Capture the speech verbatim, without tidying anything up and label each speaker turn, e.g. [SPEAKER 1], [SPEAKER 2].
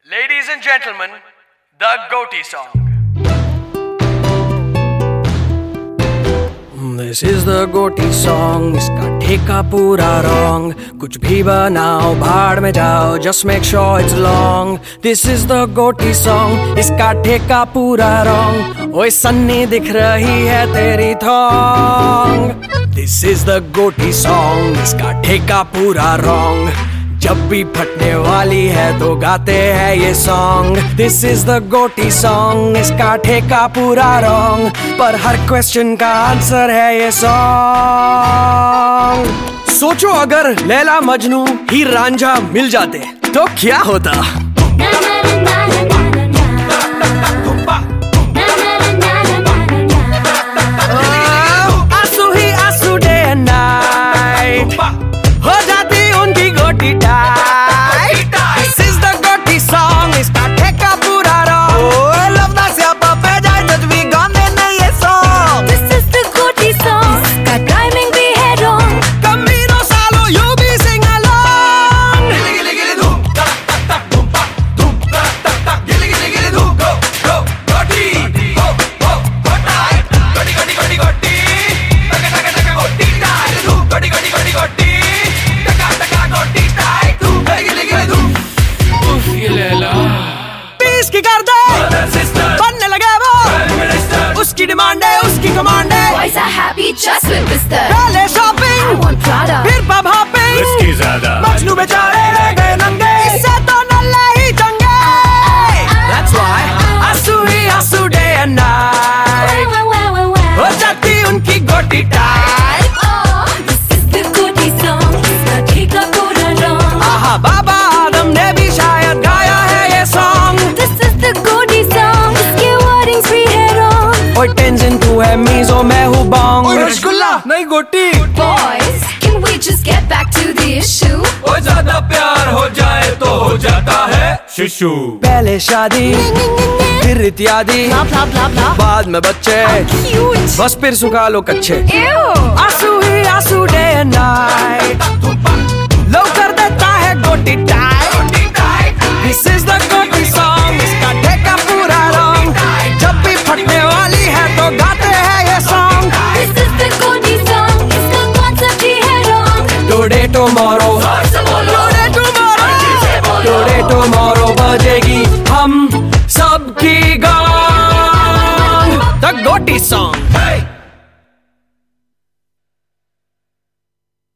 [SPEAKER 1] Ladies and gentlemen, the Goatee song.
[SPEAKER 2] This is the Goatee song. इसका ठेका पूरा wrong. कुछ भी बनाओ भाड़ में जाओ. Just make sure it's long. This is the Goatee song. इसका ठेका पूरा wrong. ओए सन्नी दिख रही है तेरी thong. This is the Goatee song. इसका ठेका पूरा wrong. जब भी फटने वाली है तो गाते हैं ये song. This is the goatee song. इसका ठेका पूरा रॉन्ग, पर हर क्वेश्चन का आंसर है ये सॉन्ग. सोचो अगर लैला मजनू हीर रांझा मिल जाते तो क्या होता. आंसू ही आंसू डे एंड नाइट हो जाती उनकी गोटी tight. This is the Goatee song. इसका ठेका पूरा रॉन्ग. ओए लवना से आप पे जाए जज भी गाने नहीं ये song.
[SPEAKER 3] This is the Goatee song. इसका टाइमिंग भी है wrong.
[SPEAKER 2] Camino Salo, you be sing along.
[SPEAKER 1] Gilly gilly gilly doo, tak tak tak boom pa, boom tak tak tak. Gilly gilly gilly doo, go go Goatee, go go Goatee, Goatee Goatee Goatee Goatee, taka taka taka Goatee tie, doo Goatee Goatee Goatee Goatee, taka taka Goatee tie, doo gilly gilly doo. Uff ये Laila.
[SPEAKER 2] Piece की कर दे. बनने लगे वो. उसकी demand है उसकी command है.
[SPEAKER 3] Boys are happy just with Mister.
[SPEAKER 2] पहले शॉपिंग.
[SPEAKER 3] I want Prada.
[SPEAKER 2] फिर पब हॉपिंग.
[SPEAKER 1] इसकी ज्यादा.
[SPEAKER 2] मजनू बेचारे रह गए नंगे. इससे तो नल्ले ही चंगे. That's why आंसू ही आंसू day and night
[SPEAKER 3] Wow, wow, wow, wow.
[SPEAKER 2] हो जाती उनकी गोटी tight.
[SPEAKER 3] Oh, this is the Goatee song. इसका ठेका पूरा wrong.
[SPEAKER 2] आहा बाबा आदम ने भी शायद गाया है ये song.
[SPEAKER 3] This is the Goatee song. इसके wordings भी है wrong.
[SPEAKER 2] ओए टेंशन तू है मीज़ो मैं हूँ बॉन्ग. रसगुल्ला नहीं गोटी.
[SPEAKER 3] Boys, can we just get back to the issue?
[SPEAKER 1] ओ ज्यादा प्यार हो जाए तो हो जाता है शिशु.
[SPEAKER 2] पहले शादी फिर इत्यादि.
[SPEAKER 3] Blah blah blah blah.
[SPEAKER 2] बाद में बच्चे.
[SPEAKER 3] Cute.
[SPEAKER 2] बस फिर सुखा लो कच्चे.
[SPEAKER 3] Ew.
[SPEAKER 2] आंसू ही आंसू डे एंड नाइट लो कर देता है गोटी tight. This is the goatee song. इसका ठेका पूरा रॉन्ग. जब भी फटने वाली है तो गाते हैं ये song.
[SPEAKER 3] This is the Goatee song. इसका concept ही है wrong.
[SPEAKER 2] Today tomorrow today tomorrow today tomorrow बजेगी हम सबकी गान. The goatee song.